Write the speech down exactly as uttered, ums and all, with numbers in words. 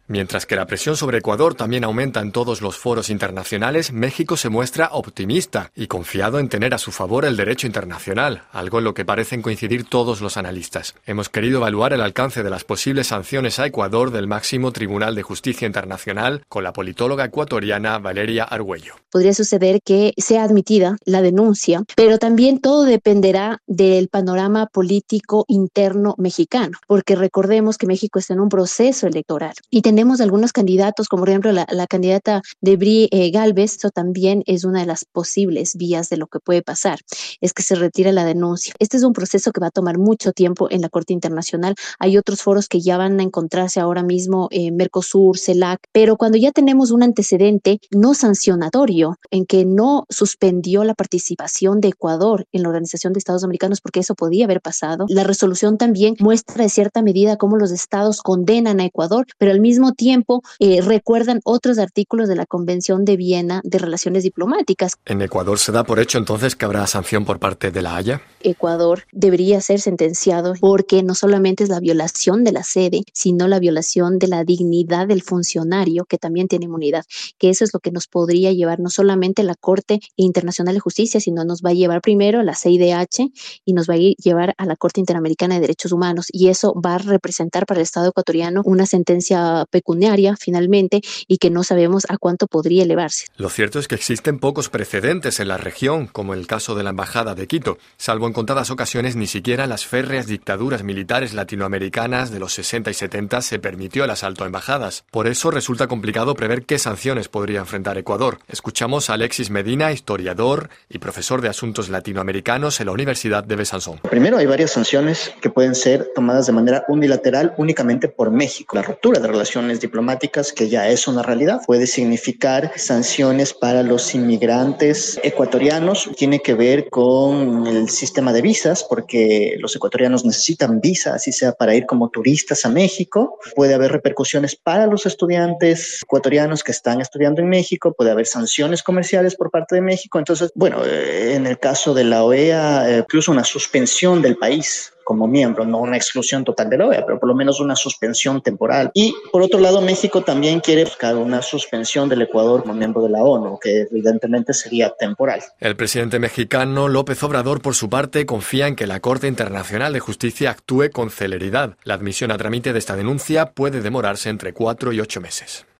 Mientras que la presión sobre Ecuador también aumenta en todos los foros internacionales, México se muestra optimista y confiado en tener a su favor el derecho internacional, algo en lo que parecen coincidir todos los analistas. Hemos querido evaluar el alcance de las posibles sanciones a Ecuador del máximo Tribunal de Justicia Internacional con la politóloga ecuatoriana Valeria Argüello. Podría suceder que sea admitida la denuncia, pero también todo dependerá del panorama político interno mexicano, porque recordemos que México está en un proceso electoral y tenemos algunos candidatos, como por ejemplo la, la candidata Debrí eh, Gálvez. Eso también es una de las posibles vías de lo que puede pasar, es que se retire la denuncia. Este es un proceso que va a tomar mucho tiempo en la Corte Internacional. Hay otros foros que ya van a encontrarse ahora mismo, eh, Mercosur, CELAC, pero cuando ya tenemos un antecedente no sancionatorio en que no suspendió la participación de Ecuador en la Organización de Estados Americanos, porque eso podía haber pasado, la resolución también muestra de cierta medida cómo los estados condenan a Ecuador, pero al mismo tiempo eh, recuerdan otros artículos de la Convención de Viena de Relaciones Diplomáticas. ¿En Ecuador se da por hecho entonces que habrá sanción por parte de la Haya? Ecuador debería ser sentenciado porque no solamente es la violación de la sede, sino la violación de la dignidad del funcionario, que también tiene inmunidad, que eso es lo que nos podría llevar no solamente a la Corte Internacional de Justicia, sino nos va a llevar primero a la C I D H y nos va a llevar a la Corte Interamericana de Derechos Humanos, y eso va a representar para el Estado ecuatoriano una sentencia pecuniaria finalmente, y que no sabemos a cuánto podría elevarse. Lo cierto es que existen pocos precedentes en la región, como el caso de la Embajada de Quito. Salvo en contadas ocasiones, ni siquiera en las férreas dictaduras militares latinoamericanas de los sesenta y setenta se permitió el asalto a embajadas. Por eso resulta complicado prever qué sanciones podría enfrentar Ecuador. Escuchamos a Alexis Medina, historiador y profesor de Asuntos Latinoamericanos en la Universidad de Besanzón. Primero, hay varias sanciones que pueden ser tomadas de manera unilateral únicamente por México. La ruptura de relaciones diplomáticas, que ya es una realidad, puede significar sanciones para los inmigrantes ecuatorianos. Tiene que ver con el sistema de visas, porque los ecuatorianos necesitan visa, así sea para ir como turistas a México. Puede haber repercusiones para los estudiantes ecuatorianos que están estudiando en México, puede haber sanciones comerciales por parte de México. Entonces, bueno, en el caso de la O E A, incluso una suspensión del país como miembro, no una exclusión total de la O E A, pero por lo menos una suspensión temporal. Y por otro lado, México también quiere buscar una suspensión del Ecuador como miembro de la ONU, que evidentemente sería temporal. El presidente mexicano López Obrador, por su parte, confía en que la Corte Internacional de Justicia actúe con celeridad. La admisión a trámite de esta denuncia puede demorarse entre cuatro y ocho meses.